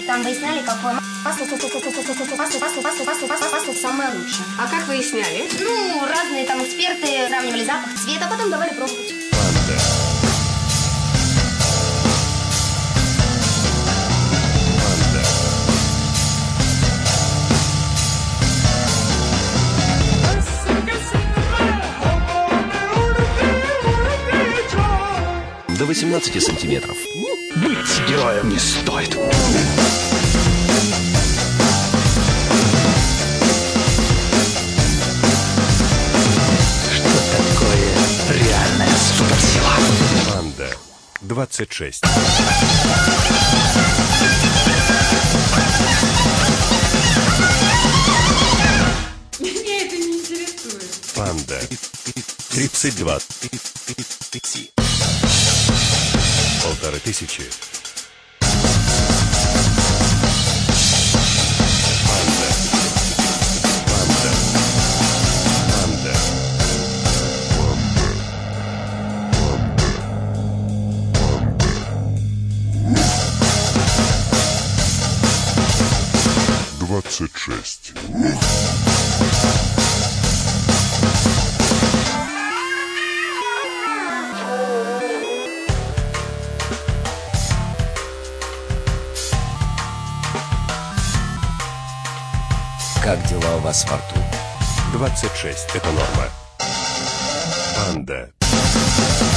Там выясняли, какое масло самое лучшее. А как выясняли? Ну, разные там эксперты сравнивали запах, цвет, а потом давали пробовать. До 18 сантиметров. Быть героем не стоит. Что такое реальная суперсила? Панда 26. Меня это не интересует. Панда 32. 1500. Панда. Панда. Панда. Панда. 26. Как дела у вас во рту? 26. Это норма. Панда.